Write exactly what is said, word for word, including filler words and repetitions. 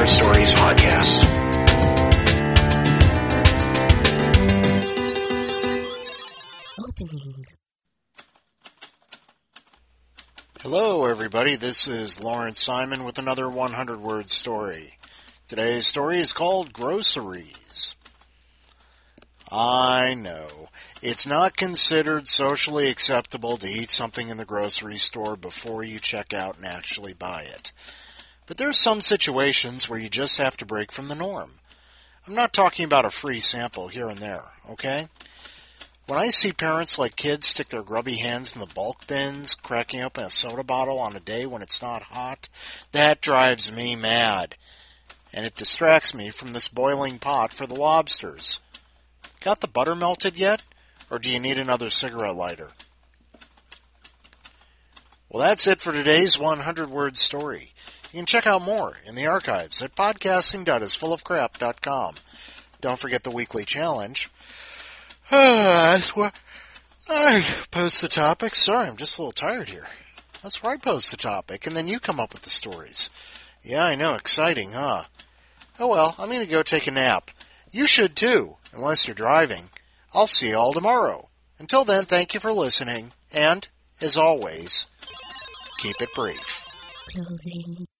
Word Stories podcast. Opening. Hello, everybody. This is Lawrence Simon with another one hundred word story. Today's story is called Groceries. I know. It's not considered socially acceptable to eat something in the grocery store before you check out and actually buy it. But there's some situations where you just have to break from the norm. I'm not talking about a free sample here and there, okay? When I see parents like kids stick their grubby hands in the bulk bins, cracking open a soda bottle on a day when it's not hot, that drives me mad. And it distracts me from this boiling pot for the lobsters. Got the butter melted yet? Or do you need another cigarette lighter? Well, that's it for today's one hundred word story. You can check out more in the archives at podcasting dot is full of crap dot com. Don't forget the weekly challenge. Uh, that's where I post the topic. Sorry, I'm just a little tired here. That's where I post the topic, and then you come up with the stories. Yeah, I know, exciting, huh? Oh well, I'm going to go take a nap. You should too, unless you're driving. I'll see you all tomorrow. Until then, thank you for listening, and, as always, keep it brief. Closing.